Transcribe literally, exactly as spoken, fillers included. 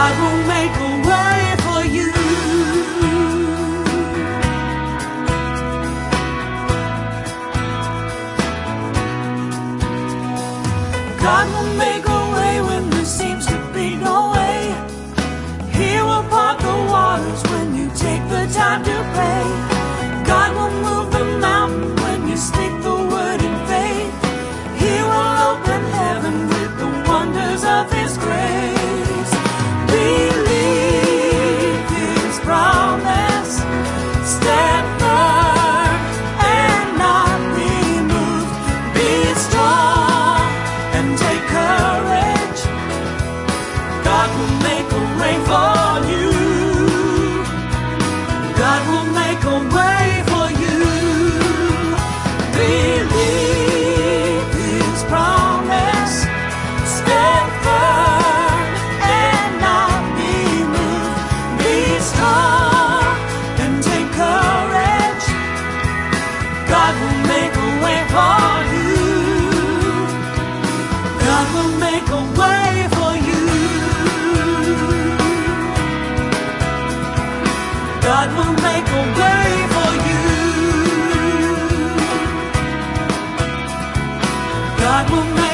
God will make a way for you. God will make a way when there seems to be no way. He will part the waters when you take the time to pray. God will move the mountain when you speak the word in faith. He will open heaven with the wonders of His grace. Believe His promise, stand firm and not be moved. Be strong and take courage. God will make a way for you. God will make a way for you. Believe His promise, stand firm and not be moved. Be strong and take courage. God will make a way for you. God will make a way for you. God will make a way for you. God will make